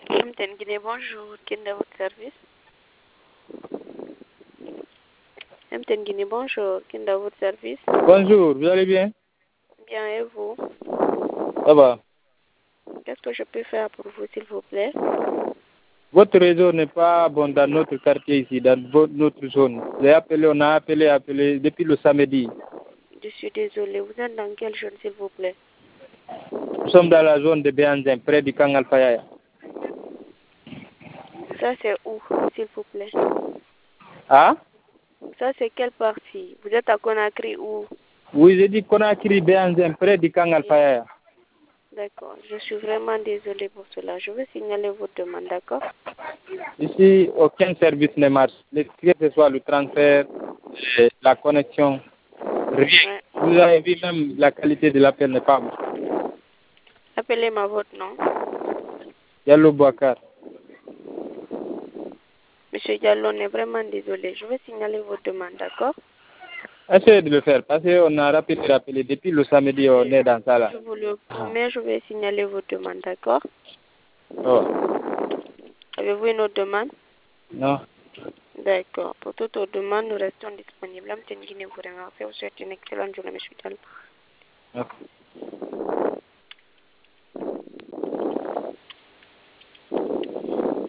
Amten Guinée, bonjour. Quel est votre service? Amten Guinée, bonjour. Quel est votre service? Bonjour, vous allez bien? Bien, et vous? Ça va. Qu'est-ce que je peux faire pour vous, s'il vous plaît? Votre réseau n'est pas bon dans notre quartier ici, dans notre zone. J'ai appelé, on a appelé depuis le samedi. Je suis désolée. Vous êtes dans quelle zone, s'il vous plaît? Nous sommes dans la zone de Béanzin, près du Kangal Fayaya. Ça, c'est où, s'il vous plaît? Ah? Ça, c'est quelle partie? Vous êtes à Conakry ou? Oui, j'ai dit Conakry, Béanzin, près du Kangal Fayaya. D'accord. Je suis vraiment désolée pour cela. Je vais signaler votre demande, d'accord? Ici, aucun service ne marche. Que ce soit le transfert, la connexion, rien. Ouais. Vous avez vu même la qualité de l'appel n'est pas bonne. Appelez-moi votre nom. Yallo Bouakar. Monsieur Diallo, on est vraiment désolé. Je vais signaler votre demande, d'accord? Essayez de le faire parce qu'on a rappelé depuis le samedi, on est dans ça là. Je vous le promets, je vais signaler votre demande, d'accord? Oh. Avez-vous une autre demande? Non. D'accord. Pour toute autre demande, nous restons disponibles. Amten Guinée vous remercie. Vous souhaite une excellente journée, monsieur Diallo. Ok.